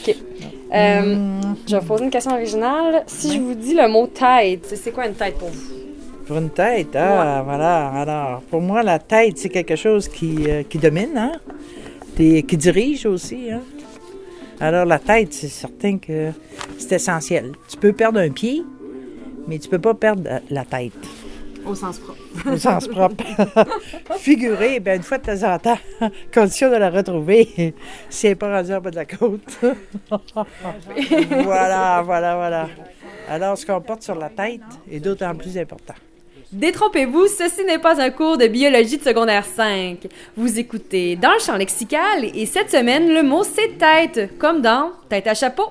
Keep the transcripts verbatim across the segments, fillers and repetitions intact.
OK. Euh, mmh. Je vais poser une question originale. Si je vous dis le mot tête, c'est quoi une tête pour vous? Pour une tête, ah, ouais. Voilà. Alors, pour moi, la tête, c'est quelque chose qui, euh, qui domine, hein? Des, qui dirige aussi, hein? Alors, la tête, c'est certain que c'est essentiel. Tu peux perdre un pied, mais tu peux pas perdre la tête. Au sens propre. Au sens propre. Figurer, bien, une fois de temps en temps, condition de la retrouver, si elle n'est pas rendue en bas de la côte. Voilà, voilà, voilà. Alors, ce qu'on porte sur la tête est d'autant plus important. Détrompez-vous, ceci n'est pas un cours de biologie de secondaire cinq. Vous écoutez Dans le champ lexical et cette semaine, le mot c'est tête, comme dans tête à chapeau.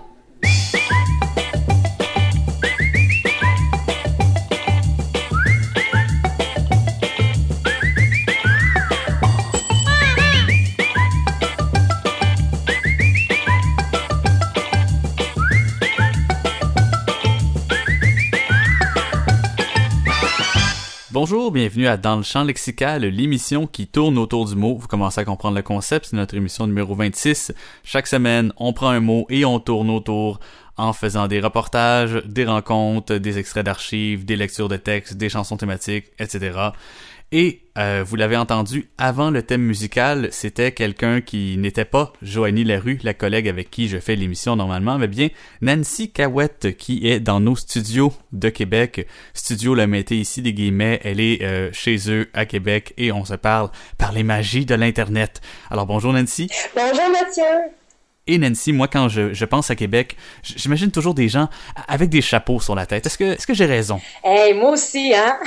Bonjour, bienvenue à Dans le champ lexical, l'émission qui tourne autour du mot. Vous commencez à comprendre le concept, c'est notre émission numéro vingt-six. Chaque semaine, on prend un mot et on tourne autour en faisant des reportages, des rencontres, des extraits d'archives, des lectures de textes, des chansons thématiques, et cetera. Et euh, vous l'avez entendu, avant le thème musical, c'était quelqu'un qui n'était pas Joanie Larue, la collègue avec qui je fais l'émission normalement, mais bien Nancy Cahouette, qui est dans nos studios de Québec. Studio, la mettez ici des guillemets, elle est euh, chez eux à Québec et on se parle par les magies de l'Internet. Alors bonjour Nancy. Bonjour Mathieu. Et Nancy, moi, quand je, je pense à Québec, j'imagine toujours des gens avec des chapeaux sur la tête. Est-ce que, est-ce que j'ai raison? Hey, moi aussi, hein?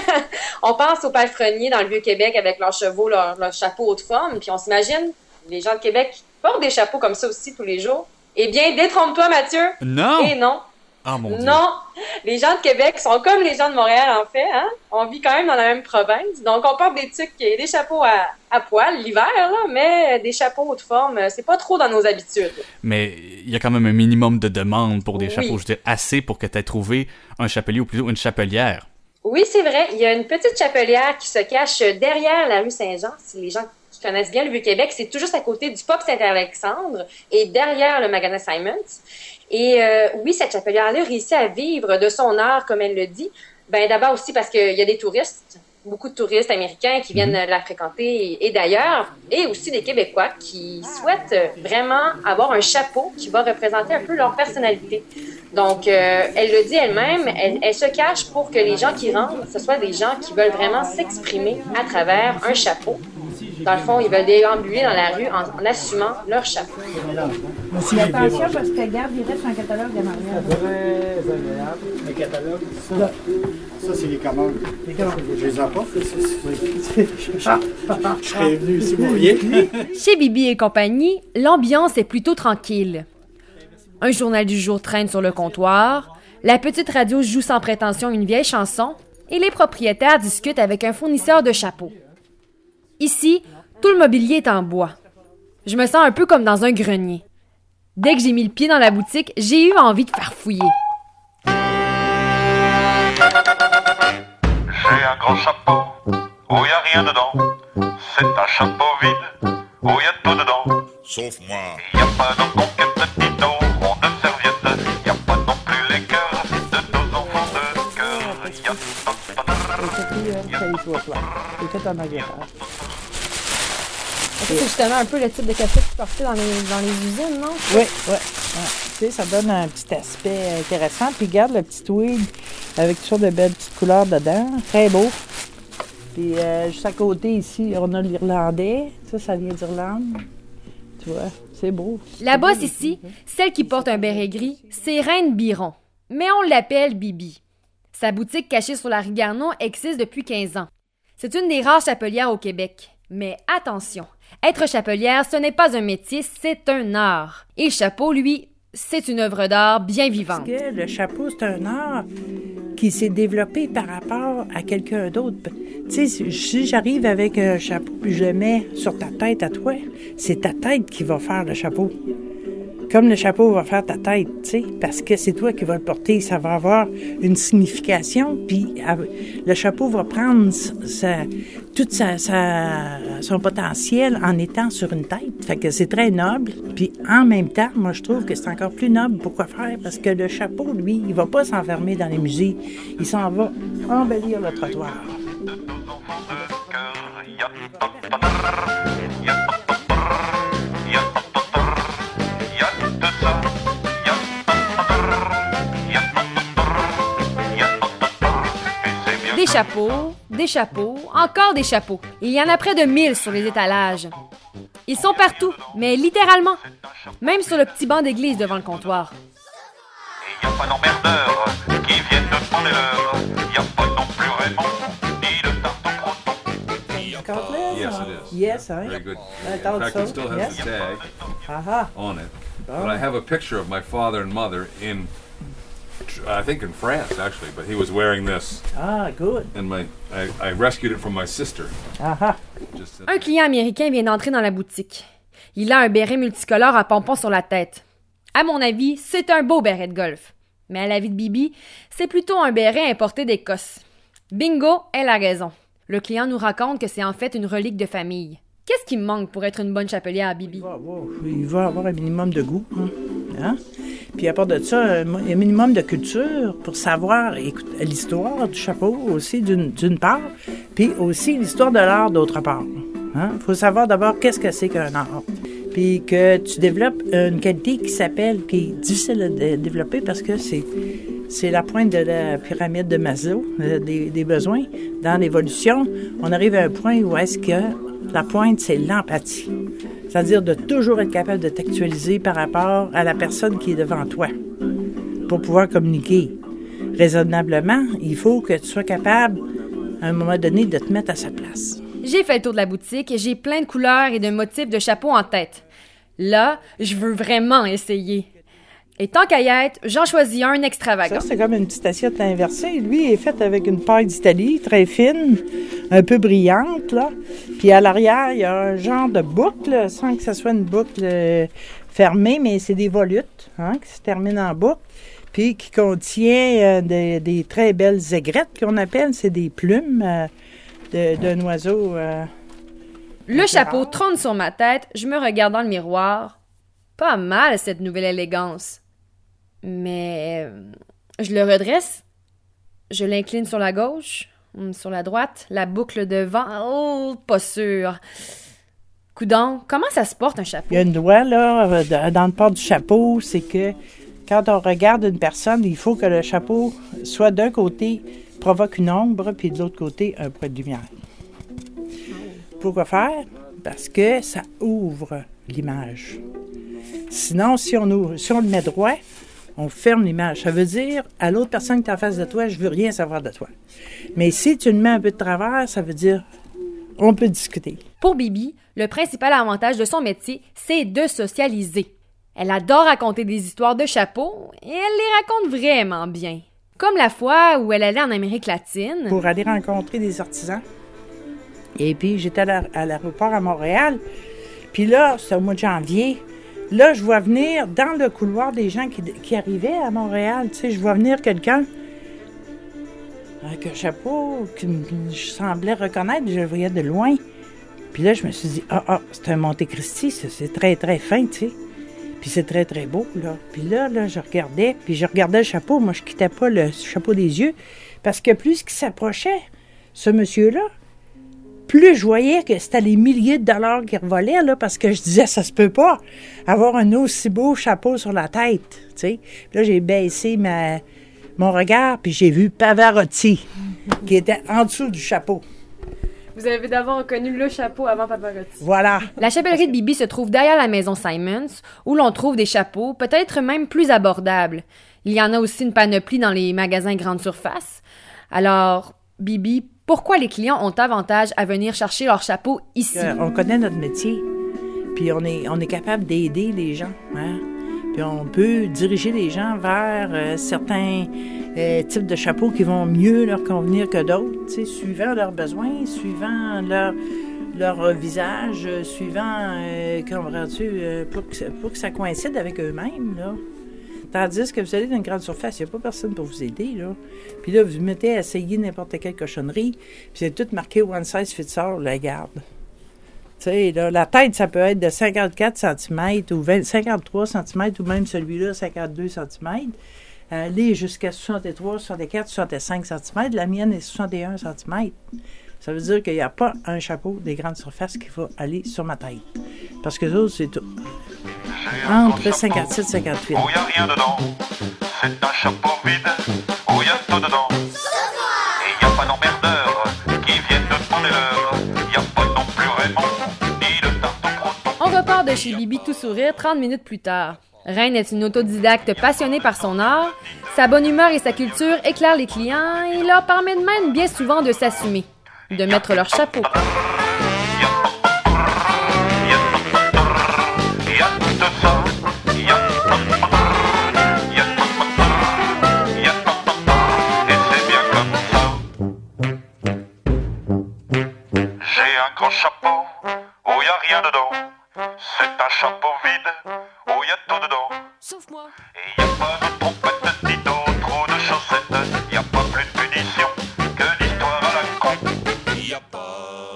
On pense aux palefreniers dans le Vieux-Québec avec leurs chevaux, leurs, leurs chapeaux haute forme, puis on s'imagine les gens de Québec portent des chapeaux comme ça aussi tous les jours. Eh bien, détrompe-toi, Mathieu! Non! Eh non! Ah, mon Dieu! Non! Les gens de Québec sont comme les gens de Montréal, en fait, hein? On vit quand même dans la même province, donc on porte des tucs et des chapeaux à, à poil l'hiver, là, mais des chapeaux haute forme, c'est pas trop dans nos habitudes. Mais il y a quand même un minimum de demandes pour des oui. chapeaux, je veux dire, assez pour que tu aies trouvé un chapelier ou plutôt une chapelière. Oui, c'est vrai. Il y a une petite chapelière qui se cache derrière la rue Saint-Jean. Si les gens qui connaissent bien le Vieux-Québec, c'est tout juste à côté du Pop Saint-Alexandre et derrière le magasin Simons. Et euh, oui, cette chapelière-là réussit à vivre de son art, comme elle le dit. Ben d'abord aussi parce qu'il y a des touristes, beaucoup de touristes américains qui viennent la fréquenter et, et d'ailleurs, et aussi des Québécois qui souhaitent vraiment avoir un chapeau qui va représenter un peu leur personnalité. Donc, euh, elle le dit elle-même, elle, elle se cache pour que les gens qui rentrent, ce soit des gens qui veulent vraiment s'exprimer à travers un chapeau. Dans le fond, ils veulent déambuler dans la rue en, en assumant leur chapeau. Mais attention, parce que regarde, il reste un catalogue de mariage. Très agréable. Le catalogue, ça, ça c'est les commandes. Les commandes. Je les apporte. Je serais venu ici pour rien. Chez Bibi et compagnie, l'ambiance est plutôt tranquille. Un journal du jour traîne sur le comptoir, la petite radio joue sans prétention une vieille chanson et les propriétaires discutent avec un fournisseur de chapeaux. Ici, tout le mobilier est en bois. Je me sens un peu comme dans un grenier. Dès que j'ai mis le pied dans la boutique, j'ai eu envie de faire fouiller. J'ai un grand chapeau où il n'y a rien dedans. C'est un chapeau vide où il y a tout dedans. Sauf moi. Il n'y a pas de conquête de dino, rond de serviette. Il n'y a pas non plus les cœurs de nos enfants de cœur. Il n'y a pas C'est tout en agréable. C'est justement un peu le type de café que tu portais dans les, dans les usines, non? Oui, oui. Ouais. Tu sais, ça donne un petit aspect intéressant. Puis regarde le petit tweed avec toutes sortes de belles petites couleurs dedans. Très beau. Puis euh, juste à côté ici, on a l'Irlandais. Ça, ça vient d'Irlande. Tu vois, c'est beau. La bosse ici, celle qui porte un béret gris, c'est Reine Biron. Mais on l'appelle Bibi. Sa boutique cachée sur la rue Garneau existe depuis quinze ans. C'est une des rares chapelières au Québec. Mais attention, être chapelière, ce n'est pas un métier, c'est un art. Et le chapeau, lui, c'est une œuvre d'art bien vivante. Parce que le chapeau, c'est un art qui s'est développé par rapport à quelqu'un d'autre. Tu sais, si j'arrive avec un chapeau puis je le mets sur ta tête à toi, c'est ta tête qui va faire le chapeau. Comme le chapeau va faire ta tête, tu sais, parce que c'est toi qui vas le porter. Ça va avoir une signification, puis le chapeau va prendre sa, toute sa, sa, son potentiel en étant sur une tête. Fait que c'est très noble. Puis en même temps, moi, je trouve que c'est encore plus noble. Pourquoi faire? Parce que le chapeau, lui, il va pas s'enfermer dans les musées. Il s'en va embellir le trottoir. Des chapeaux, des chapeaux, encore des chapeaux. Il y en a près de mille sur les étalages. Ils sont partout, mais littéralement. Même sur le petit banc d'église devant le comptoir. Et y a pas d'emmerdeurs qui viennent de prendre l'heure. Y a pas non plus Raymond, ni le tarte au croton. Yes, it is. Yes, hein? Very good. I In thought fact, so. it still has Yes. the tag Aha. on it. But I have a picture of my father and mother in, I think in France actually, but he was wearing this, Ah, good. and my I, I rescued it from my sister. Aha. Just Un client américain vient d'entrer dans la boutique. Il a un béret multicolore à pompons sur la tête. À mon avis, c'est un beau béret de golf. Mais à l'avis de Bibi, c'est plutôt un béret importé d'Écosse. Bingo, elle a raison. Le client nous raconte que c'est en fait une relique de famille. Qu'est-ce qui me manque pour être une bonne chapelière, Bibi? Il va avoir, il va avoir un minimum de goût. Hein? Hein? Puis à part de ça, un minimum de culture pour savoir écoute, l'histoire du chapeau aussi d'une, d'une part, puis aussi l'histoire de l'art d'autre part. Il hein? faut savoir d'abord qu'est-ce que c'est qu'un art. Puis que tu développes une qualité qui s'appelle, qui est difficile à dé- développer parce que c'est, c'est la pointe de la pyramide de Maslow, euh, des, des besoins. Dans l'évolution, on arrive à un point où est-ce que la pointe, c'est l'empathie. C'est-à-dire de toujours être capable de t'actualiser par rapport à la personne qui est devant toi pour pouvoir communiquer. Raisonnablement, il faut que tu sois capable, à un moment donné, de te mettre à sa place. J'ai fait le tour de la boutique et j'ai plein de couleurs et de motifs de chapeaux en tête. Là, je veux vraiment essayer. Et tant qu'à y être, j'en choisis un extravagant. Ça, c'est comme une petite assiette inversée. Lui, est fait avec une paille d'Italie, très fine, un peu brillante, là. Puis à l'arrière, il y a un genre de boucle, sans que ce soit une boucle euh, fermée, mais c'est des volutes, hein, qui se terminent en boucle, puis qui contient euh, des, des très belles aigrettes qu'on appelle, c'est des plumes euh, de, d'un oiseau. Euh, Le chapeau trône sur ma tête, je me regarde dans le miroir. Pas mal, cette nouvelle élégance. Mais euh, je le redresse, je l'incline sur la gauche, sur la droite, la boucle devant. Oh, pas sûr. Coudon, comment ça se porte un chapeau? Il y a une loi, là, dans le port du chapeau, c'est que quand on regarde une personne, il faut que le chapeau soit d'un côté provoque une ombre, puis de l'autre côté, un point de lumière. Pourquoi faire? Parce que ça ouvre l'image. Sinon, si on, ouvre, si on le met droit, on ferme l'image. Ça veut dire, à l'autre personne qui est en face de toi, je veux rien savoir de toi. Mais si tu le mets un peu de travers, ça veut dire, on peut discuter. Pour Bibi, le principal avantage de son métier, c'est de socialiser. Elle adore raconter des histoires de chapeaux et elle les raconte vraiment bien. Comme la fois où elle allait en Amérique latine. Pour aller rencontrer des artisans. Et puis, j'étais à, la, à l'aéroport à Montréal. Puis là, c'est au mois de janvier. Là, je vois venir dans le couloir des gens qui, qui arrivaient à Montréal. Tu sais, je vois venir quelqu'un avec un chapeau que je semblais reconnaître. Je le voyais de loin. Puis là, je me suis dit, ah, ah, c'est un Monte Cristi. C'est, c'est très, très fin, tu sais. Puis c'est très, très beau, là. Puis là, là, je regardais. Puis je regardais le chapeau. Moi, je quittais pas le chapeau des yeux. Parce que plus qu'il s'approchait, ce monsieur-là, plus je voyais que c'était les milliers de dollars qui revolaient, là, parce que je disais, ça se peut pas avoir un aussi beau chapeau sur la tête, tu sais. Puis là, j'ai baissé ma, mon regard, puis j'ai vu Pavarotti, qui était en dessous du chapeau. Vous avez d'abord reconnu le chapeau avant Pavarotti. Voilà. La chapellerie de Bibi se trouve derrière la maison Simons, où l'on trouve des chapeaux, peut-être même plus abordables. Il y en a aussi une panoplie dans les magasins grande surface. Alors, Bibi, pourquoi les clients ont avantage à venir chercher leur chapeau ici? Euh, on connaît notre métier, puis on est, on est capable d'aider les gens, hein? Puis on peut diriger les gens vers euh, certains euh, types de chapeaux qui vont mieux leur convenir que d'autres, tu sais, suivant leurs besoins, suivant leur, leur visage, euh, suivant, euh, comment tu euh, pour, que, pour que ça coïncide avec eux-mêmes, là. Tandis que vous allez dans une grande surface, il n'y a pas personne pour vous aider, là. Puis là, vous vous mettez à essayer n'importe quelle cochonnerie, puis c'est tout marqué « one size fits all », la garde. Tu sais, là, la tête, ça peut être de cinquante-quatre centimètres ou vingt, cinquante-trois centimètres ou même celui-là, cinquante-deux centimètres. Aller jusqu'à soixante-trois, soixante-quatre, soixante-cinq centimètres. La mienne est soixante et un centimètres. Ça veut dire qu'il n'y a pas un chapeau des grandes surfaces qui va aller sur ma tête. Parce que ça, c'est tout. Entre cinquante-sept et cinquante-huit. Où il n'y a rien dedans, c'est un chapeau vide, où il y a tout dedans. Et il n'y a pas d'emmerdeur qui vienne de demander l'heure. Il n'y a pas non plus Raymond, ni de tarte au croton. On repart de chez Bibi tout sourire trente minutes plus tard. Reine est une autodidacte passionnée par son art. Sa bonne humeur et sa culture éclairent les clients et leur permettent même bien souvent de s'assumer, de mettre leur chapeau. J'ai un grand chapeau où il n'y a rien dedans. C'est un chapeau vide où il y a tout dedans. Sauf moi. Et il n'y a pas de trompette ni d'autres ou de chaussettes. Il n'y a pas plus de punition que d'histoire à la con. Il n'y a pas.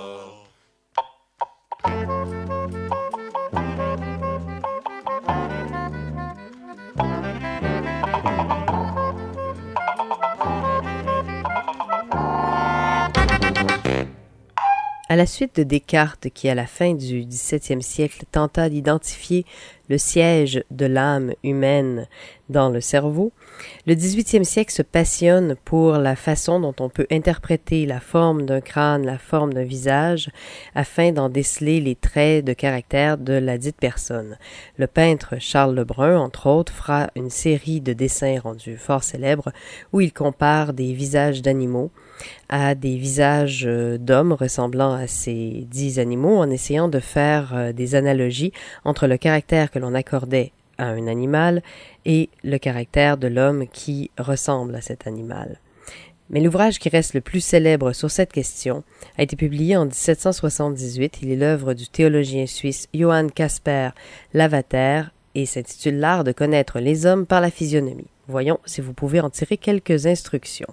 À la suite de Descartes qui, à la fin du dix-septième siècle, tenta d'identifier le siège de l'âme humaine dans le cerveau, le dix-huitième siècle se passionne pour la façon dont on peut interpréter la forme d'un crâne, la forme d'un visage, afin d'en déceler les traits de caractère de la dite personne. Le peintre Charles Lebrun, entre autres, fera une série de dessins rendus fort célèbres où il compare des visages d'animaux à des visages d'hommes ressemblant à ces dix animaux en essayant de faire des analogies entre le caractère que l'on accordait à un animal et le caractère de l'homme qui ressemble à cet animal. Mais l'ouvrage qui reste le plus célèbre sur cette question a été publié en dix-sept cent soixante-dix-huit. Il est l'œuvre du théologien suisse Johann Caspar Lavater et s'intitule « L'art de connaître les hommes par la physionomie ». Voyons si vous pouvez en tirer quelques instructions.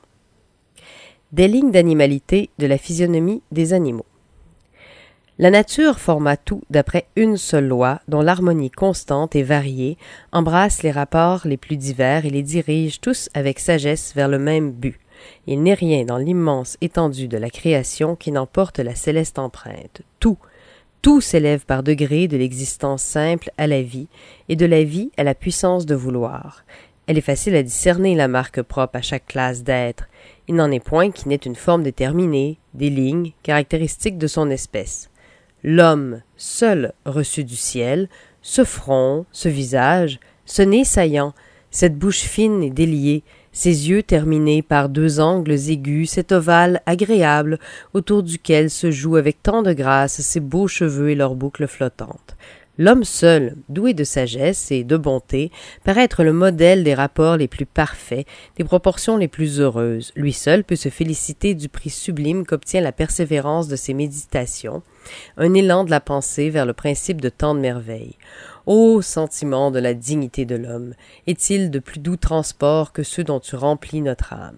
Des lignes d'animalité de la physionomie des animaux. La nature forma tout d'après une seule loi, dont l'harmonie constante et variée embrasse les rapports les plus divers et les dirige tous avec sagesse vers le même but. Il n'est rien dans l'immense étendue de la création qui n'emporte la céleste empreinte. Tout, tout s'élève par degrés de l'existence simple à la vie, et de la vie à la puissance de vouloir. Elle est facile à discerner la marque propre à chaque classe d'êtres. Il n'en est point qui n'ait une forme déterminée, des lignes, caractéristiques de son espèce. L'homme, seul reçu du ciel, ce front, ce visage, ce nez saillant, cette bouche fine et déliée, ces yeux terminés par deux angles aigus, cet ovale agréable autour duquel se jouent avec tant de grâce ses beaux cheveux et leurs boucles flottantes. L'homme seul, doué de sagesse et de bonté, paraît être le modèle des rapports les plus parfaits, des proportions les plus heureuses. Lui seul peut se féliciter du prix sublime qu'obtient la persévérance de ses méditations, un élan de la pensée vers le principe de tant de merveilles. Ô sentiment de la dignité de l'homme, est-il de plus doux transport que ceux dont tu remplis notre âme?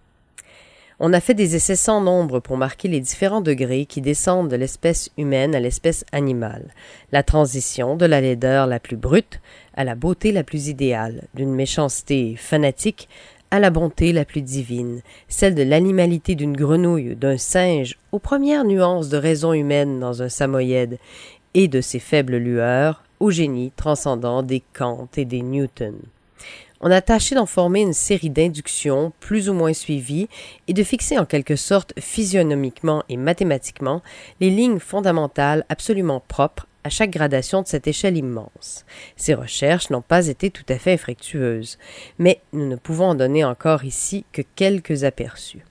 On a fait des essais sans nombre pour marquer les différents degrés qui descendent de l'espèce humaine à l'espèce animale, la transition de la laideur la plus brute à la beauté la plus idéale, d'une méchanceté fanatique à la bonté la plus divine, celle de l'animalité d'une grenouille, d'un singe, aux premières nuances de raison humaine dans un samoyède, et de ses faibles lueurs, au génie transcendant des Kant et des Newton. On a tâché d'en former une série d'inductions plus ou moins suivies et de fixer en quelque sorte physionomiquement et mathématiquement les lignes fondamentales absolument propres à chaque gradation de cette échelle immense. Ces recherches n'ont pas été tout à fait infructueuses, mais nous ne pouvons en donner encore ici que quelques aperçus.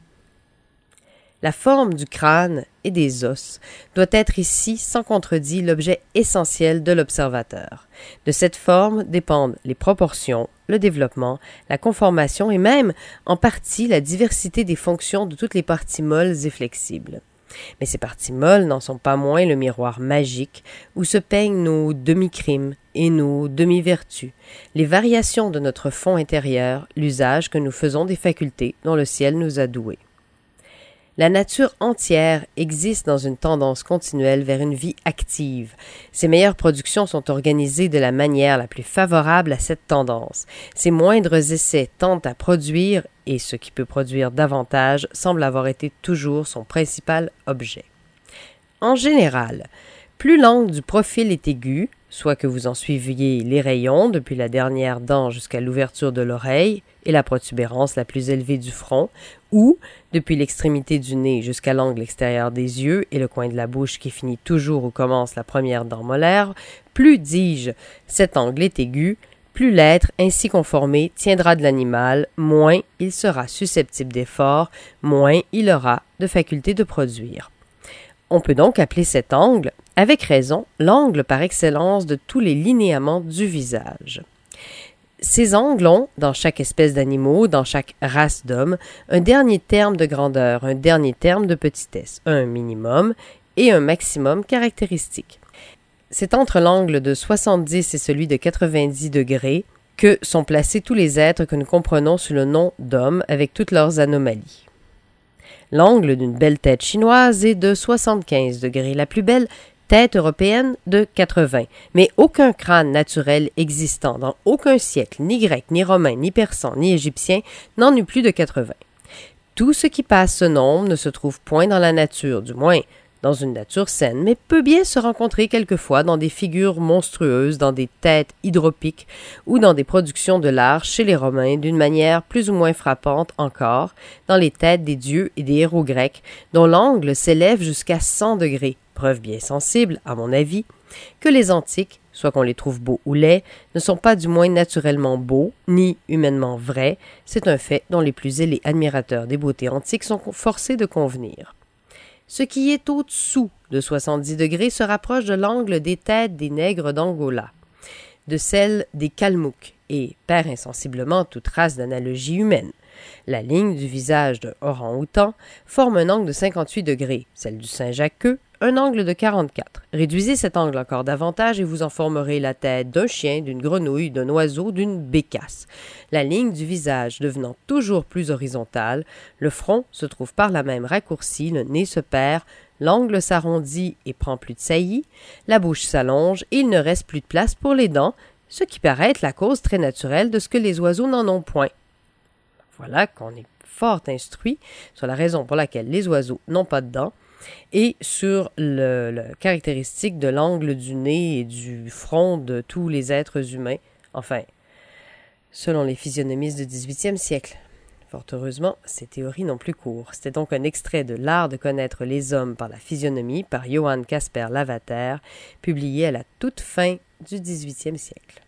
La forme du crâne et des os doit être ici, sans contredit, l'objet essentiel de l'observateur. De cette forme dépendent les proportions, le développement, la conformation et même, en partie, la diversité des fonctions de toutes les parties molles et flexibles. Mais ces parties molles n'en sont pas moins le miroir magique où se peignent nos demi-crimes et nos demi-vertus, les variations de notre fond intérieur, l'usage que nous faisons des facultés dont le ciel nous a doués. La nature entière existe dans une tendance continuelle vers une vie active. Ses meilleures productions sont organisées de la manière la plus favorable à cette tendance. Ses moindres essais tendent à produire, et ce qui peut produire davantage semble avoir été toujours son principal objet. En général, plus l'angle du profil est aigu, soit que vous en suiviez les rayons depuis la dernière dent jusqu'à l'ouverture de l'oreille et la protubérance la plus élevée du front, ou depuis l'extrémité du nez jusqu'à l'angle extérieur des yeux et le coin de la bouche qui finit toujours où commence la première dent molaire, plus, dis-je, cet angle est aigu, plus l'être ainsi conformé tiendra de l'animal, moins il sera susceptible d'effort, moins il aura de faculté de produire. On peut donc appeler cet angle, avec raison, l'angle par excellence de tous les linéaments du visage. Ces angles ont, dans chaque espèce d'animaux, dans chaque race d'hommes, un dernier terme de grandeur, un dernier terme de petitesse, un minimum et un maximum caractéristique. C'est entre l'angle de soixante-dix et celui de quatre-vingt-dix degrés que sont placés tous les êtres que nous comprenons sous le nom d'hommes avec toutes leurs anomalies. L'angle d'une belle tête chinoise est de soixante-quinze degrés, la plus belle tête européenne de quatre-vingts, mais aucun crâne naturel existant dans aucun siècle, ni grec, ni romain, ni persan, ni égyptien, n'en eut plus de quatre-vingts. Tout ce qui passe ce nombre ne se trouve point dans la nature, du moins dans une nature saine, mais peut bien se rencontrer quelquefois dans des figures monstrueuses, dans des têtes hydropiques ou dans des productions de l'art chez les Romains d'une manière plus ou moins frappante encore, dans les têtes des dieux et des héros grecs, dont l'angle s'élève jusqu'à cent degrés, preuve bien sensible, à mon avis, que les antiques, soit qu'on les trouve beaux ou laids, ne sont pas du moins naturellement beaux, ni humainement vrais, c'est un fait dont les plus zélés admirateurs des beautés antiques sont forcés de convenir. Ce qui est au-dessous de soixante-dix degrés se rapproche de l'angle des têtes des nègres d'Angola, de celle des Kalmouks, et perd insensiblement toute race d'analogie humaine. La ligne du visage d'un orang-outan forme un angle de cinquante-huit degrés, celle du Saint-Jacques, un angle de quarante-quatre. Réduisez cet angle encore davantage et vous en formerez la tête d'un chien, d'une grenouille, d'un oiseau, d'une bécasse. La ligne du visage devenant toujours plus horizontale, le front se trouve par là même raccourci, le nez se perd, l'angle s'arrondit et prend plus de saillie, la bouche s'allonge et il ne reste plus de place pour les dents, ce qui paraît être la cause très naturelle de ce que les oiseaux n'en ont point. Voilà qu'on est fort instruit sur la raison pour laquelle les oiseaux n'ont pas de dents et sur le, le caractéristique de l'angle du nez et du front de tous les êtres humains, enfin, selon les physionomistes du dix-huitième siècle. Fort heureusement, ces théories n'ont plus cours. C'était donc un extrait de L'art de connaître les hommes par la physionomie par Johann Caspar Lavater, publié à la toute fin du dix-huitième siècle.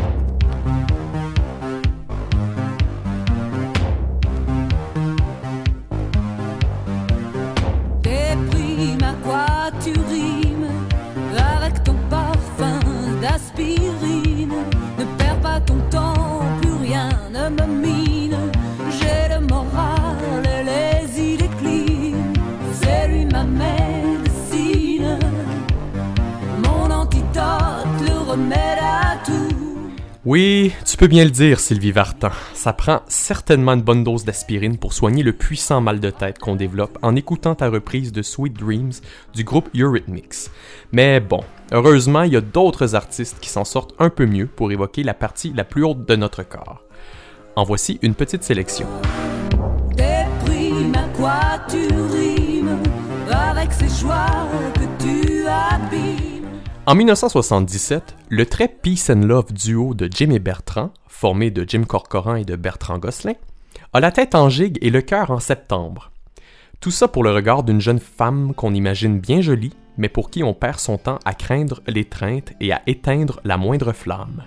Tu rimes avec ton parfum d'aspirine. Ne perds pas ton temps, plus rien ne me mine. J'ai le moral et les idées clean. C'est lui ma médecine, mon antidote, le remède à tout. Oui, tu peux bien le dire, Sylvie Vartan. Ça prend certainement une bonne dose d'aspirine pour soigner le puissant mal de tête qu'on développe en écoutant ta reprise de Sweet Dreams du groupe Eurythmics. Mais bon, heureusement, il y a d'autres artistes qui s'en sortent un peu mieux pour évoquer la partie la plus haute de notre corps. En voici une petite sélection. Déprime à quoi tu rimes avec ces joies que tu habilles. En dix-neuf cent soixante-dix-sept, le très Peace and Love duo de Jim et Bertrand, formé de Jim Corcoran et de Bertrand Gosselin, a la tête en gigue et le cœur en septembre. Tout ça pour le regard d'une jeune femme qu'on imagine bien jolie, mais pour qui on perd son temps à craindre l'étreinte et à éteindre la moindre flamme.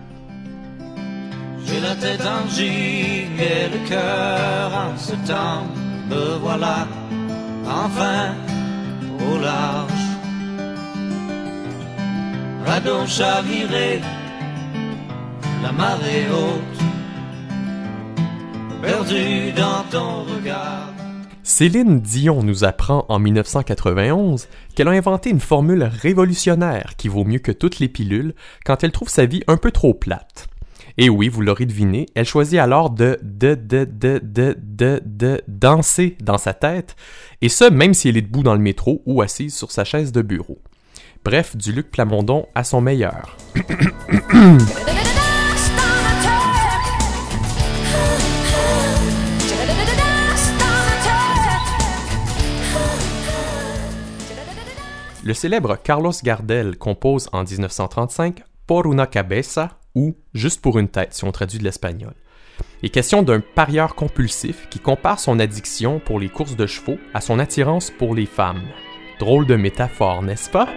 J'ai la tête en gigue et le cœur en septembre, me voilà enfin au large. Radeau chaviré, la marée haute, perdu dans ton regard. Céline Dion nous apprend en dix-neuf cent quatre-vingt-onze qu'elle a inventé une formule révolutionnaire qui vaut mieux que toutes les pilules quand elle trouve sa vie un peu trop plate. Et oui, vous l'aurez deviné, elle choisit alors de de de de de de de danser dans sa tête, et ce, même si elle est debout dans le métro ou assise sur sa chaise de bureau. Bref, du Luc Plamondon à son meilleur. Le célèbre Carlos Gardel compose en dix-neuf cent trente-cinq « Por una cabeza » ou « Juste pour une tête » si on traduit de l'espagnol. Il est question d'un parieur compulsif qui compare son addiction pour les courses de chevaux à son attirance pour les femmes. Drôle de métaphore, n'est-ce pas?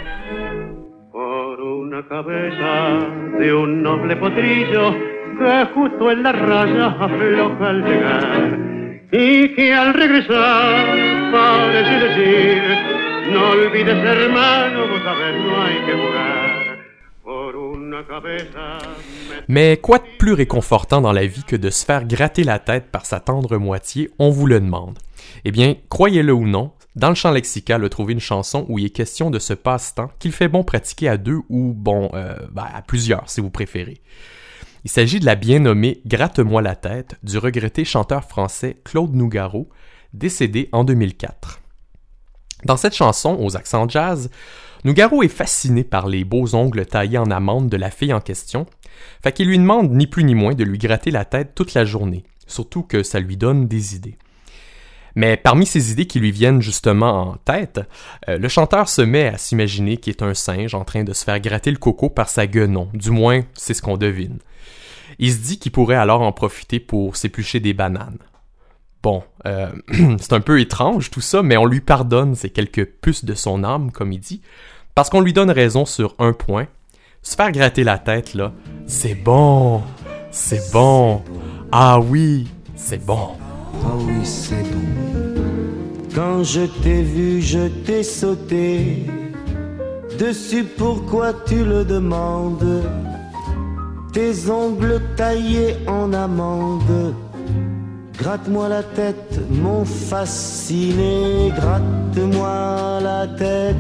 Por una cabeza de un noble potrillo que justo en la raya afloja al llegar y que al regresar parece decir no olvides hermano, vos sabés no hay que jugar por una cabeza. Mais quoi de plus réconfortant dans la vie que de se faire gratter la tête par sa tendre moitié, on vous le demande. Eh bien, croyez-le ou non, dans le champ lexical, a trouvé une chanson où il est question de ce passe-temps qu'il fait bon pratiquer à deux ou, bon, euh, ben, à plusieurs si vous préférez. Il s'agit de la bien nommée « Gratte-moi la tête » du regretté chanteur français Claude Nougaro, décédé en deux mille quatre. Dans cette chanson, aux accents jazz, Nougaro est fasciné par les beaux ongles taillés en amande de la fille en question, fait qu'il lui demande ni plus ni moins de lui gratter la tête toute la journée, surtout que ça lui donne des idées. Mais parmi ces idées qui lui viennent justement en tête, euh, le chanteur se met à s'imaginer qu'il est un singe en train de se faire gratter le coco par sa guenon, du moins c'est ce qu'on devine. Il se dit qu'il pourrait alors en profiter pour s'éplucher des bananes. Bon, euh, c'est un peu étrange tout ça, mais on lui pardonne ces quelques puces de son âme, comme il dit, parce qu'on lui donne raison sur un point. Se faire gratter la tête, là, c'est bon, c'est bon, ah oui, c'est bon. Ah oui, c'est bon. Quand je t'ai vu, je t'ai sauté dessus, pourquoi tu le demandes? Tes ongles taillés en amande, gratte-moi la tête, mon fasciné, gratte-moi la tête,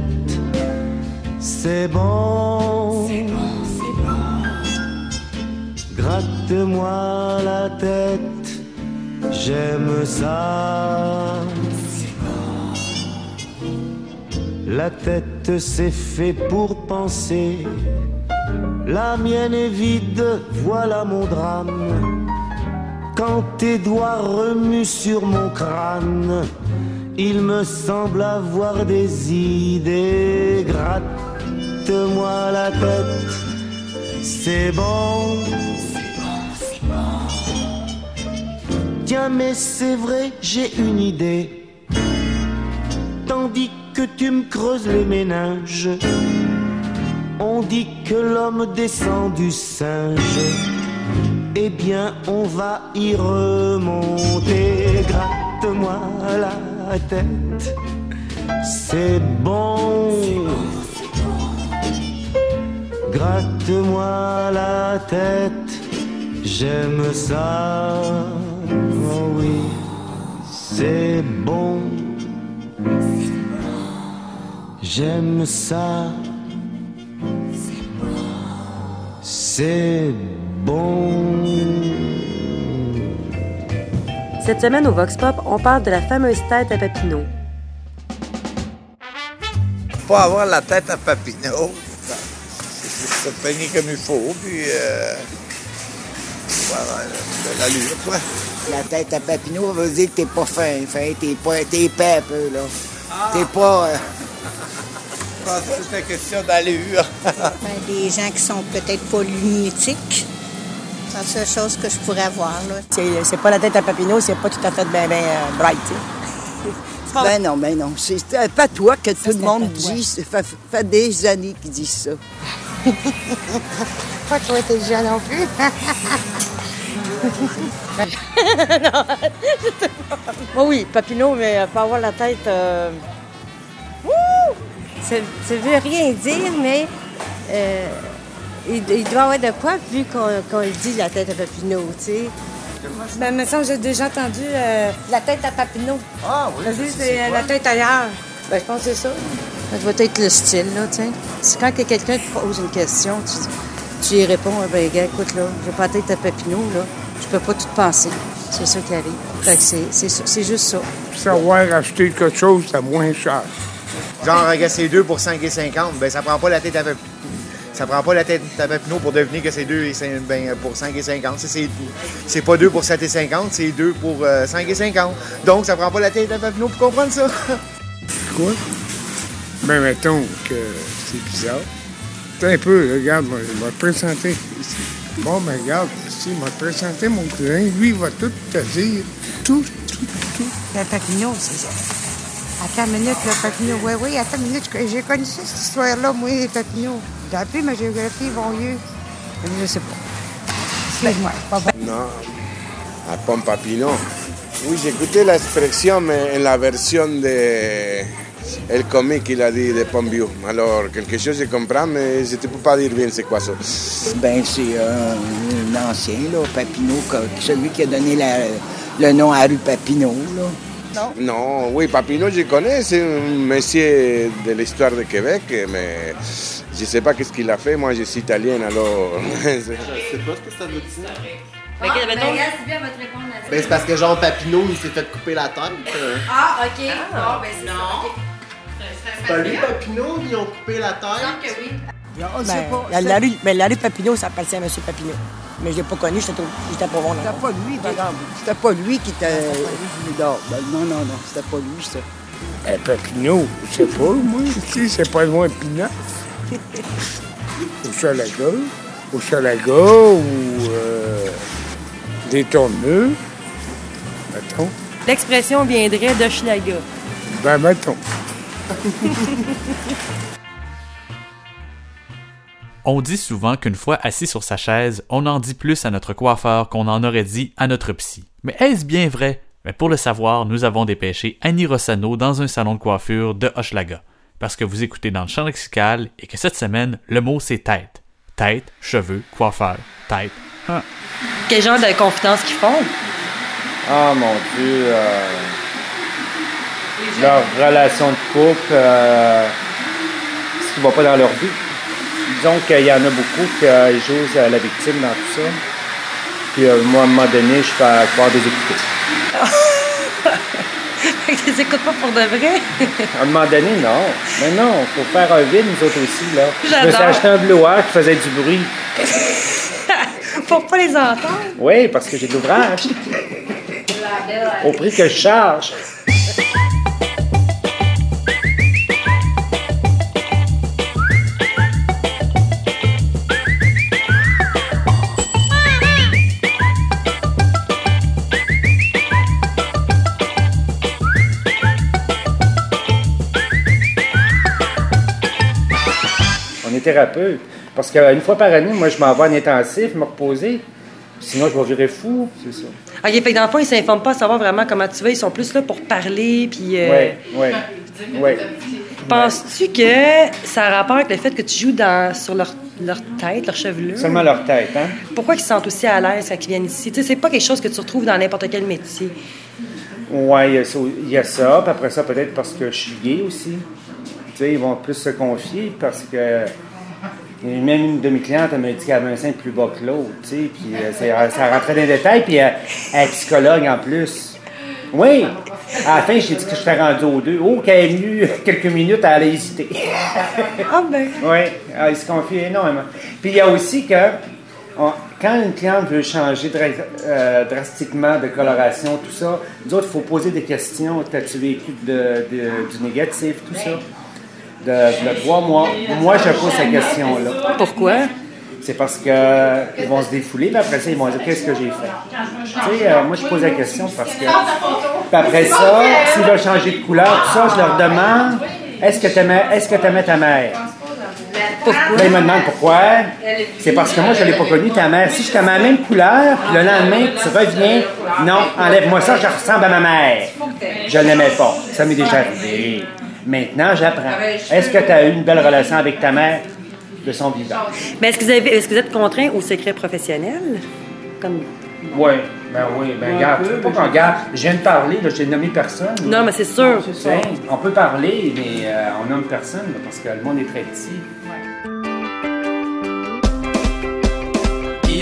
c'est bon, c'est bon, c'est bon. Gratte-moi la tête, j'aime ça. La tête c'est fait pour penser, la mienne est vide, voilà mon drame. Quand tes doigts remuent sur mon crâne, il me semble avoir des idées. Gratte-moi la tête, c'est bon. C'est bon, c'est bon. Tiens, mais c'est vrai, j'ai une idée. Tandis que tu me creuses les méninges, on dit que l'homme descend du singe. Eh bien, on va y remonter. Gratte-moi la tête, c'est bon. Gratte-moi la tête, j'aime ça. Oh oui, c'est bon. J'aime ça. C'est bon. Cette semaine au Vox Pop, on parle de la fameuse tête à Papineau. Pas avoir la tête à Papineau, se peigner comme il faut, puis euh, voilà, de l'allure, quoi. La tête à Papineau veut dire que t'es pas fin, fin, t'es pas, t'es épais un peu, là. Ah. T'es pas... Euh... Je pense que c'est une question d'allure. Ben, des gens qui sont peut-être pas lunatiques. C'est la seule chose que je pourrais avoir, là. C'est, c'est pas la tête à Papineau, c'est pas tout à fait bien ben, euh, bright, tu sais. Ben non, ben non. C'est pas toi que ça, tout le monde dit. Ça fait, fait des années qu'ils disent ça. Pas toi, t'es déjà non plus. Non, oh oui, Papineau, mais pas avoir la tête... Euh... Ça ne veut rien dire, mais euh, il, il doit y avoir de quoi, vu qu'on, qu'on dit la tête à Papineau, tu sais. Ben, me semble que j'ai déjà entendu euh, la tête à Papineau. Ah oui, c'est, c'est, c'est la tête ailleurs. Ben, je pense que c'est ça. Ça doit être le style, là, tu sais. C'est quand que quelqu'un te pose une question, tu, tu y réponds, ah, ben, gars, écoute, là, j'ai pas la tête à Papineau, là. Je peux pas tout penser. C'est ça qui arrive. Fait que c'est, c'est, ça, c'est juste ça. Savoir acheter quelque chose, c'est moins cher. Genre, regarde, c'est deux pour cinq et cinquante, ben ça prend pas la tête à Papineau. Ça prend pas la tête à Papineau pour deviner que c'est deux et cinq, ben, pour cinq et cinquante. C'est, c'est pas deux pour sept et cinquante, c'est deux pour euh, cinq et cinquante. Donc, ça prend pas la tête à Papineau pour comprendre ça. Quoi? Ben, mettons que c'est bizarre. Attends un peu, regarde, moi, je vais te présenter ici. Bon, ben, regarde, ici, je vais te présenter mon cousin. Lui, il va tout te dire. Tout, tout, tout. Le Papineau, c'est ça. Attends une minute, le Papineau. Oui, oui, attends une minute. J'ai connu ça, cette histoire-là, moi, les Papineaux. J'ai appris ma géographie, bon lieu. Je sais pas. Excuse-moi, pas bon. Non, à Pomme Papineau. Oui, j'ai écouté l'expression, mais en la version de... El comique qu'il a dit de Pombio. Alors, quelque chose je comprends, mais je ne peux pas dire bien c'est quoi ça. Ben, c'est euh, un ancien, là, Papineau, celui qui a donné la, le nom à la rue Papineau, là. Non? Non, oui, Papineau, je connais, c'est un monsieur de l'histoire de Québec, mais je ne sais pas qu'est-ce qu'il a fait. Moi, je suis italien, alors... je ne sais pas ce que ça veut dire. Ah, ben, ben, Sylvia va te répondre à ça. Ben, c'est parce que Jean Papineau, il s'est fait couper la tête. Euh. Ah, OK. Ah, bon, ben, c'est non. Ça. Okay. C'est pas lui, Papineau, ils ont coupé la tête? Je pense que oui. Non, ben, la, la, rue, ben, la rue Papineau, ça appartient à M. Papineau. Mais je l'ai pas connu, j'étais pas bon. C'était pas lui, par exemple. C'était pas lui qui était... Non, ben, non, non, non, c'était pas lui, ça. Eh, Papineau, je sais pas, moi, ici, c'est pas loin de Pinat. Au Chalaga, au Chalaga, ou euh, des Tourneux, mettons. L'expression viendrait de Schlaga. Ben, mettons. On dit souvent qu'une fois assis sur sa chaise, on en dit plus à notre coiffeur qu'on en aurait dit à notre psy. Mais est-ce bien vrai? Mais pour le savoir, nous avons dépêché Annie Rossano dans un salon de coiffure de Hochelaga. Parce que vous écoutez dans le champ lexical et que cette semaine, le mot c'est tête. Tête, cheveux, coiffeur, tête. Hein. Quel genre de confidences qu'ils font? Ah, mon Dieu. Euh... Leur relation de couple, euh... ce qui ne va pas dans leur vie. Disons qu'il y en a beaucoup qui euh, jouent à la victime dans tout ça. Puis euh, moi, à un moment donné, je vais pouvoir des écouter. Tu les écoutes pas pour de vrai? À un moment donné, non. Mais non, il faut faire un vide, nous autres aussi. Là. J'adore. Je me suis acheté un blower qui faisait du bruit. Pour pas les entendre? Oui, parce que j'ai de l'ouvrage. Au prix que je charge. Thérapeute. Parce qu'une fois par année, moi, je m'en vais en intensif, me reposer. Sinon, je vais virer fou, c'est ça. OK, fait que dans le fond, ils ne s'informent pas à savoir vraiment comment tu vas. Ils sont plus là pour parler, puis... Euh... Oui, oui, oui. Penses-tu que ça a rapport avec le fait que tu joues dans, sur leur, leur tête, leur chevelure? Seulement leur tête, hein? Pourquoi ils se sentent aussi à l'aise quand ils viennent ici? Tu sais, c'est pas quelque chose que tu retrouves dans n'importe quel métier. Oui, il y a ça. Puis après ça, peut-être parce que je suis gay aussi. Tu sais, ils vont plus se confier parce que... Même une de mes clientes, elle m'a dit qu'elle avait un sein plus bas que l'autre, tu sais, puis euh, ça, ça rentrait dans les détails, puis euh, elle est psychologue en plus. Oui! À la fin, j'ai dit que je t'ai rendu aux deux. Oh, qu'elle est venue quelques minutes, elle a hésité. Ah ben! Oui, elle se confie énormément. Puis il y a aussi que, on, quand une cliente veut changer dra- euh, drastiquement de coloration, tout ça, nous autres, il faut poser des questions. T'as-tu vécu de, de, du négatif, tout ça? De, de trois mois. Moi, je pose cette question-là. Pourquoi? C'est parce qu'ils vont se défouler, puis après ça, ils vont dire qu'est-ce que j'ai fait. Tu sais, euh, moi, je pose la question parce que. Puis après ça, s'ils veulent changer de couleur, tout ça, je leur demande est-ce que tu aimais, est-ce que tu aimais ta mère? Pourquoi? Là, ils me demandent pourquoi. C'est parce que moi, je ne l'ai pas connue, ta mère. Si je t'aimais la même couleur, puis le lendemain, tu reviens, non, enlève-moi ça, je ressemble à ma mère. Je ne l'aimais pas. Ça m'est déjà arrivé. Maintenant, j'apprends. Est-ce que tu as eu une belle relation avec ta mère de son vivant? Mais est-ce que vous avez, est-ce que vous êtes contraint au secret professionnel? Comme... Oui, ben oui, ben regarde, tu peux pas qu'on regarde. Je viens de parler, là, je n'ai nommé personne. Non, mais c'est sûr. Ben, on peut parler, mais euh, on nomme personne là, parce que le monde est très petit.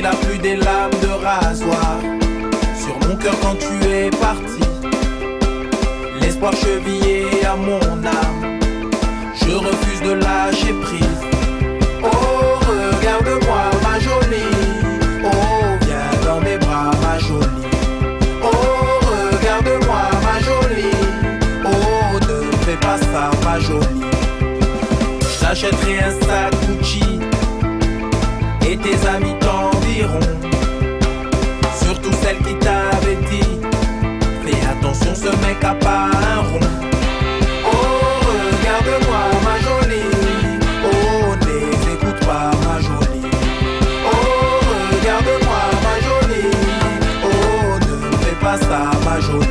la pluie des lames de rasoir sur mon cœur quand tu es parti. L'espoir chevillé à mon âme, je refuse de lâcher prise. Oh, regarde-moi ma jolie, oh, viens dans mes bras ma jolie. Oh, regarde-moi ma jolie, oh, ne fais pas ça ma jolie. Je t'achèterai un sac Gucci et tes amis t'environt, surtout celle qui t'avait dit fais attention, ce mec a pas un rond. Oh, regarde-moi ma jolie, oh, ne les écoute pas ma jolie. Oh, regarde-moi ma jolie, oh, ne fais pas ça ma jolie.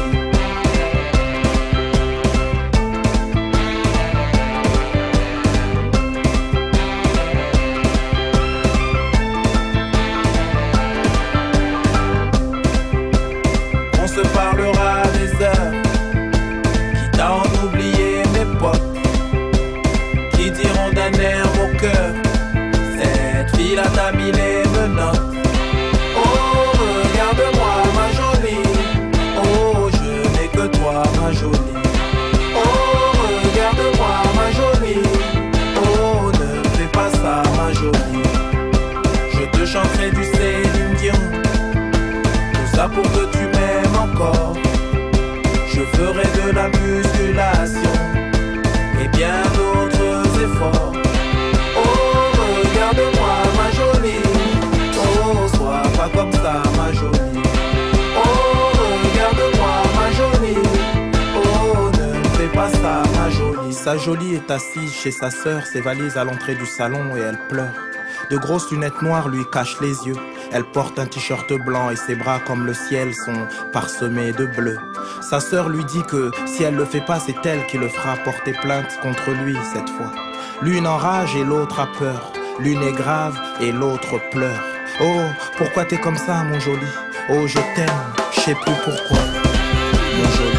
Parlera des heures, quitte à en oublier mes potes, qui diront d'un air au cœur, cette fille-là t'a mis les menottes. Oh, regarde-moi ma jolie, oh, je n'ai que toi ma jolie. Oh, regarde-moi ma jolie, oh, ne fais pas ça ma jolie. Je te chanterai du Céline Dion, tout ça pour que tu m'aimes encore. Je ferai de la musculation et bien d'autres efforts. Oh, regarde-moi ma jolie, oh, sois pas comme ça ma jolie. Oh, regarde-moi ma jolie, oh, ne fais pas ça ma jolie. Sa jolie est assise chez sa sœur, ses valises à l'entrée du salon et elle pleure. De grosses lunettes noires lui cachent les yeux. Elle porte un t-shirt blanc et ses bras comme le ciel sont parsemés de bleu. Sa sœur lui dit que si elle le fait pas, c'est elle qui le fera porter plainte contre lui cette fois. L'une enrage et l'autre a peur. L'une est grave et l'autre pleure. Oh, pourquoi t'es comme ça mon joli? Oh, je t'aime, je sais plus pourquoi, mon joli.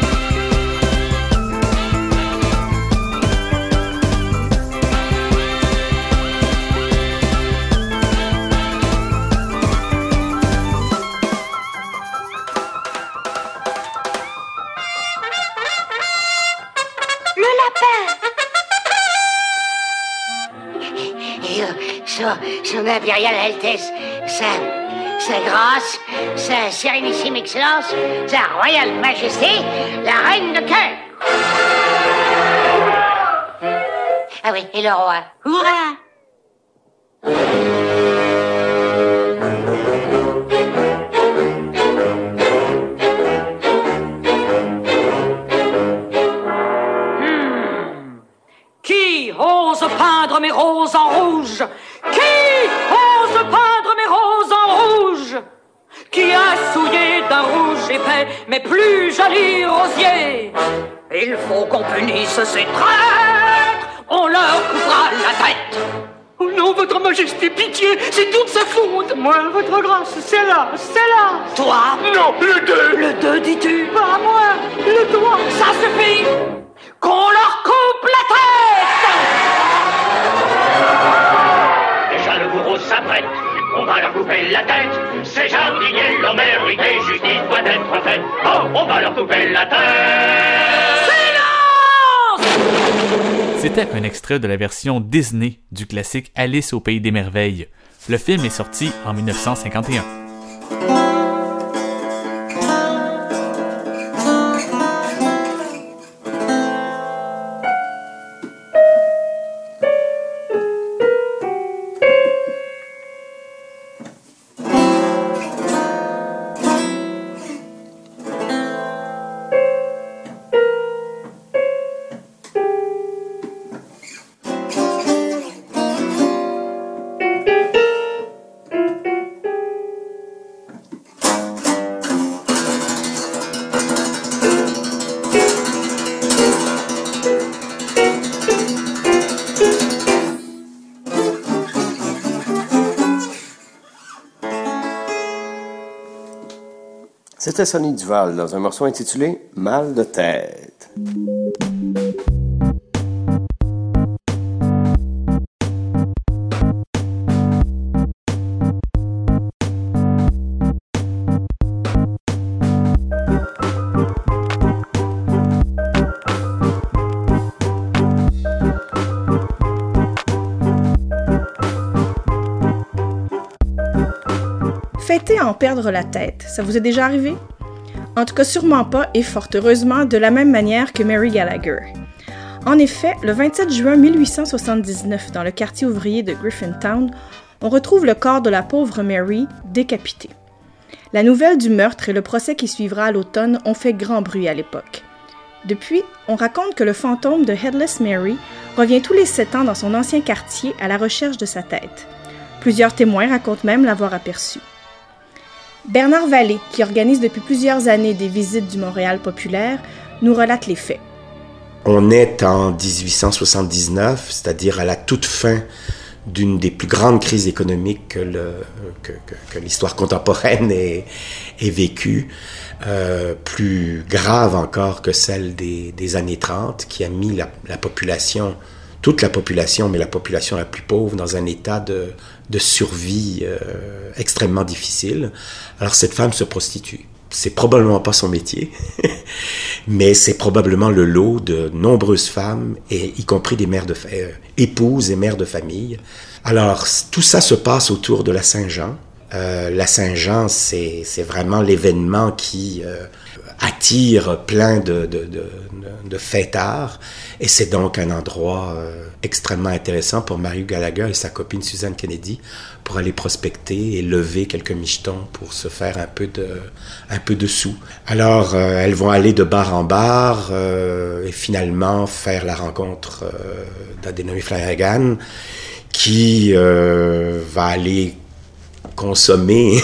Son impériale Altesse, sa, sa grâce, sa sérénissime excellence, sa royale majesté, la reine de cœur. Ah oui, et le roi. Hurrah! Hmm. Qui ose peindre mes roses en rouge? Qui ose peindre mes roses en rouge? Qui a souillé d'un rouge épais mes plus jolis rosiers? Il faut qu'on punisse ces traîtres, on leur coupera la tête. Oh non, votre majesté, pitié, c'est toute sa faute. Moi, votre grâce, c'est là, c'est là. Toi? Non, le deux. Le deux, dis-tu? Pas moi, le doigt. Ça suffit. Qu'on leur coupe la tête. Déjà le bourreau s'apprête, on va leur couper la tête. Ces jardiniers l'ont mérité, justice doit être faite. Oh, on va leur couper la tête. C'était un extrait de la version Disney du classique Alice au Pays des Merveilles. Le film est sorti en dix-neuf cent cinquante et un. C'était Sonny Duval dans un morceau intitulé « Mal de tête ». fêter à en perdre la tête, ça vous est déjà arrivé? En tout cas, sûrement pas, et fort heureusement, de la même manière que Mary Gallagher. En effet, le vingt-sept juin mille huit cent soixante-dix-neuf, dans le quartier ouvrier de Griffintown, on retrouve le corps de la pauvre Mary, décapitée. La nouvelle du meurtre et le procès qui suivra à l'automne ont fait grand bruit à l'époque. Depuis, on raconte que le fantôme de Headless Mary revient tous les sept ans dans son ancien quartier à la recherche de sa tête. Plusieurs témoins racontent même l'avoir aperçu. Bernard Vallée, qui organise depuis plusieurs années des visites du Montréal populaire, nous relate les faits. On est en dix-huit cent soixante-dix-neuf, c'est-à-dire à la toute fin d'une des plus grandes crises économiques que, le, que, que, que l'histoire contemporaine ait, ait vécue, euh, plus grave encore que celle des, des années trente, qui a mis la, la population, toute la population, mais la population la plus pauvre, dans un état de, de survie euh, extrêmement difficile. Alors cette femme se prostitue. C'est probablement pas son métier, mais c'est probablement le lot de nombreuses femmes, et y compris des mères de euh, épouses et mères de famille. Alors, tout ça se passe autour de la Saint-Jean. Euh, la Saint-Jean, c'est, c'est vraiment l'événement qui euh, attire plein de, de, de, de fêtards, et c'est donc un endroit euh, extrêmement intéressant pour Mary Gallagher et sa copine Suzanne Kennedy pour aller prospecter et lever quelques michetons pour se faire un peu de, un peu de sous. Alors, euh, elles vont aller de bar en bar euh, et finalement faire la rencontre euh, d'un dénommé Flanagan qui euh, va aller consommer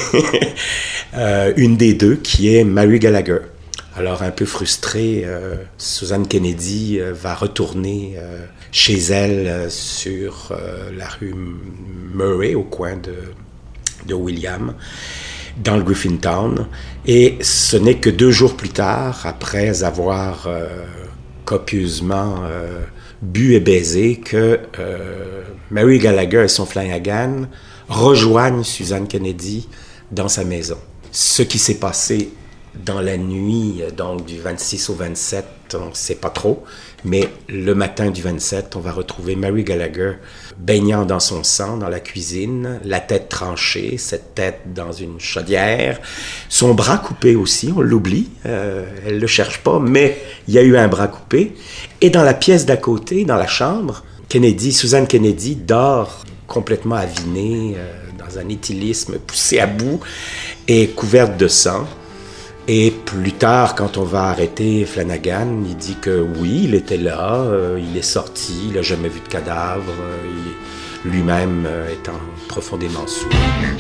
euh, une des deux, qui est Mary Gallagher. Alors, un peu frustrée, euh, Suzanne Kennedy euh, va retourner euh, chez elle euh, sur euh, la rue Murray, au coin de, de William, dans le Griffintown. Et ce n'est que deux jours plus tard, après avoir euh, copieusement euh, bu et baisé, que euh, Mary Gallagher et son Flanagan rejoignent Suzanne Kennedy dans sa maison. Ce qui s'est passé dans la nuit, donc du vingt-six au vingt-sept, on ne sait pas trop, mais le matin du vingt-sept, on va retrouver Mary Gallagher baignant dans son sang dans la cuisine, la tête tranchée, cette tête dans une chaudière, son bras coupé aussi, on l'oublie, euh, elle ne le cherche pas, mais il y a eu un bras coupé. Et dans la pièce d'à côté, dans la chambre, Kennedy, Suzanne Kennedy dort complètement avinée, euh, dans un éthylisme poussé à bout et couverte de sang. Et plus tard, quand on va arrêter Flanagan, il dit que oui, il était là, euh, il est sorti, il n'a jamais vu de cadavre, euh, il, lui-même euh, étant profondément sourd.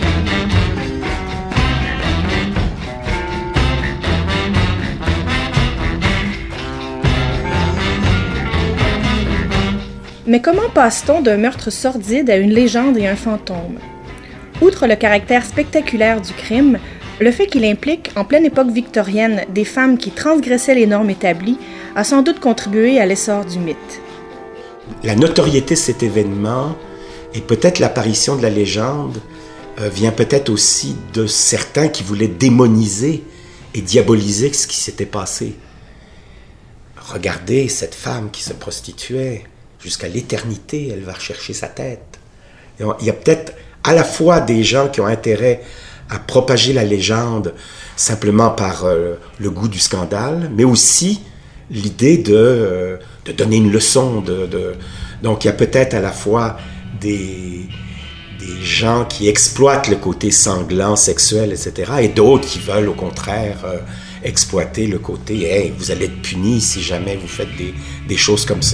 Mais comment passe-t-on d'un meurtre sordide à une légende et un fantôme? Outre le caractère spectaculaire du crime, le fait qu'il implique, en pleine époque victorienne, des femmes qui transgressaient les normes établies a sans doute contribué à l'essor du mythe. La notoriété de cet événement et peut-être l'apparition de la légende euh, vient peut-être aussi de certains qui voulaient démoniser et diaboliser ce qui s'était passé. Regardez cette femme qui se prostituait, jusqu'à l'éternité, elle va rechercher sa tête. Et on, il y a peut-être à la fois des gens qui ont intérêt à propager la légende simplement par euh, le goût du scandale, mais aussi l'idée de, euh, de donner une leçon. De, de... Donc, il y a peut-être à la fois des, des gens qui exploitent le côté sanglant, sexuel, et cetera, et d'autres qui veulent, au contraire, euh, exploiter le côté « Hey, vous allez être punis si jamais vous faites des, des choses comme ça ».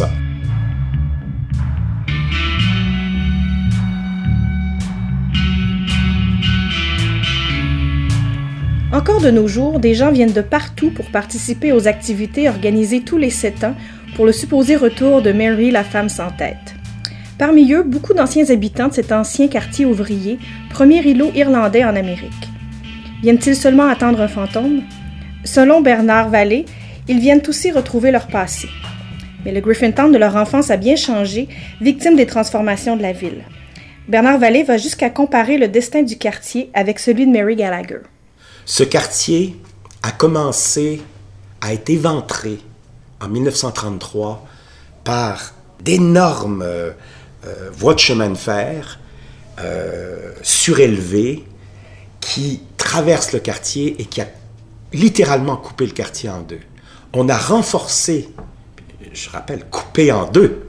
Encore de nos jours, des gens viennent de partout pour participer aux activités organisées tous les sept ans pour le supposé retour de Mary, la femme sans tête. Parmi eux, beaucoup d'anciens habitants de cet ancien quartier ouvrier, premier îlot irlandais en Amérique. Viennent-ils seulement attendre un fantôme? Selon Bernard Vallée, ils viennent aussi retrouver leur passé. Mais le Griffintown de leur enfance a bien changé, victime des transformations de la ville. Bernard Vallée va jusqu'à comparer le destin du quartier avec celui de Mary Gallagher. Ce quartier a commencé à être éventré en dix-neuf cent trente-trois par d'énormes euh, euh, voies de chemin de fer euh, surélevées qui traverse le quartier et qui a littéralement coupé le quartier en deux. On a renforcé, je rappelle, coupé en deux.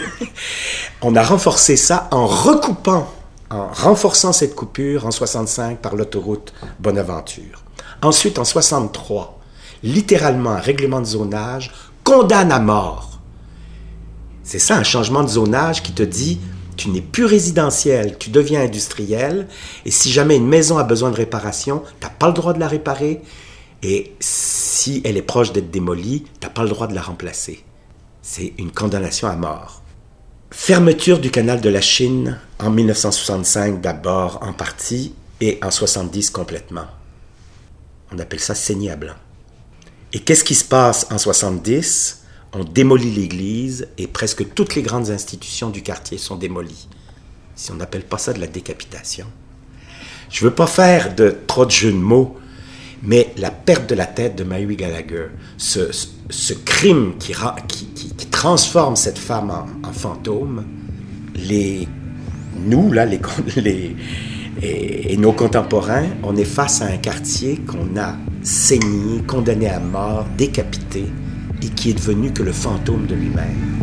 On a renforcé ça en recoupant, en renforçant cette coupure en soixante-cinq par l'autoroute Bonaventure. Ensuite, en soixante-trois, littéralement, un règlement de zonage condamne à mort. C'est ça, un changement de zonage qui te dit, tu n'es plus résidentiel, tu deviens industriel, et si jamais une maison a besoin de réparation, tu n'as pas le droit de la réparer, et si elle est proche d'être démolie, tu n'as pas le droit de la remplacer. C'est une condamnation à mort. Fermeture du canal de la Chine en mille neuf cent soixante-cinq d'abord en partie, et en soixante-dix complètement. On appelle ça saignée à blanc. Et qu'est-ce qui se passe en soixante-dix? On démolit l'église et presque toutes les grandes institutions du quartier sont démolies. Si on n'appelle pas ça de la décapitation. Je ne veux pas faire de trop de jeux de mots, mais la perte de la tête de Mary Gallagher, ce, ce, ce crime qui, qui, qui, qui transforme cette femme en, en fantôme, les, nous, là, les, les, et, et nos contemporains, on est face à un quartier qu'on a saigné, condamné à mort, décapité, et qui est devenu que le fantôme de lui-même.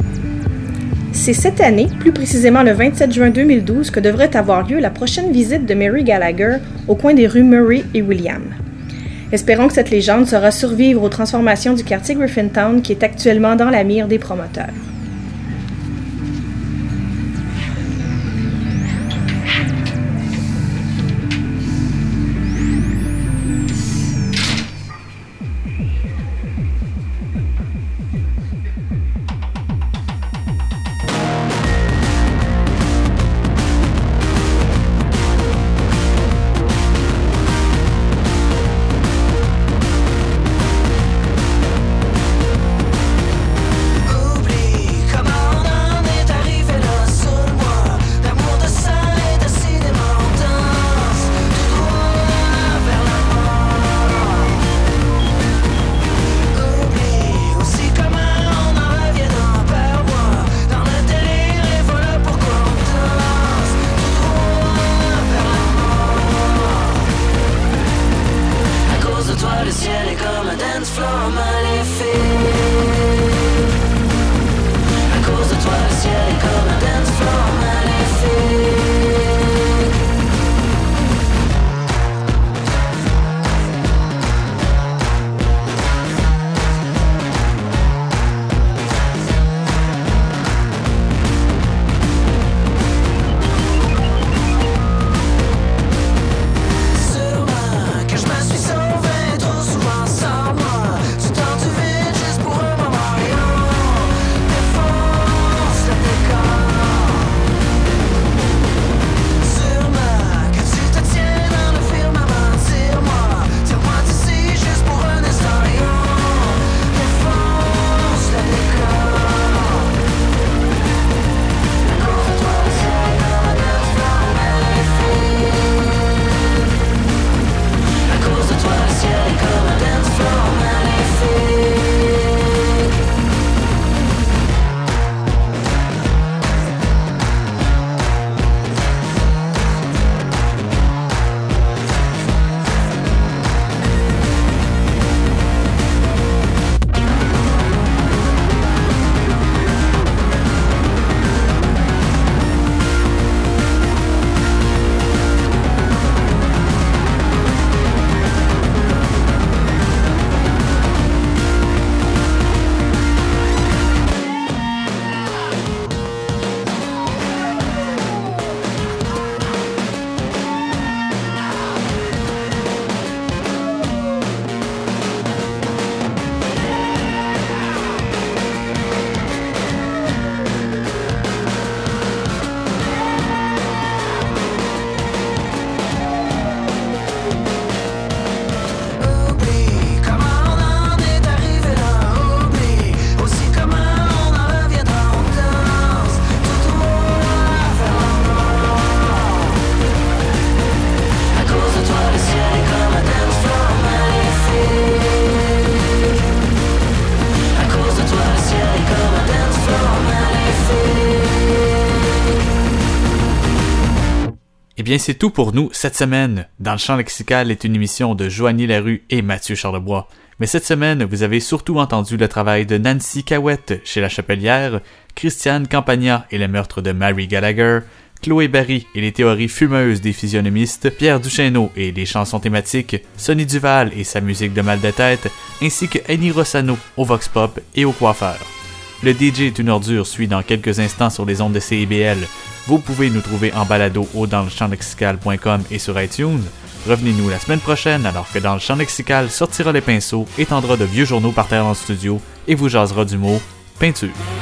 C'est cette année, plus précisément le vingt-sept juin deux mille douze, que devrait avoir lieu la prochaine visite de Mary Gallagher au coin des rues Murray et William. Espérons que cette légende saura survivre aux transformations du quartier Griffintown qui est actuellement dans la mire des promoteurs. Sûrement que je me suis sauvé trop souvent sans moi. Tu bien, c'est tout pour nous cette semaine. Dans le champ lexical est une émission de Joanie Larue et Mathieu Charlebois. Mais cette semaine, vous avez surtout entendu le travail de Nancy Cahouette chez La Chapelière, Christiane Campagna et les meurtres de Mary Gallagher, Chloé Barry et les théories fumeuses des physionomistes, Pierre Duchesneau et les chansons thématiques, Sonny Duval et sa musique de mal de tête, ainsi que Annie Rossano au Vox Pop et au coiffeur. Le D J est une ordure suit dans quelques instants sur les ondes de C I B L. Vous pouvez nous trouver en balado au dans le champ lexical point com et sur iTunes. Revenez-nous la semaine prochaine alors que Dans le champ lexical sortira les pinceaux, étendra de vieux journaux par terre dans le studio et vous jasera du mot peinture.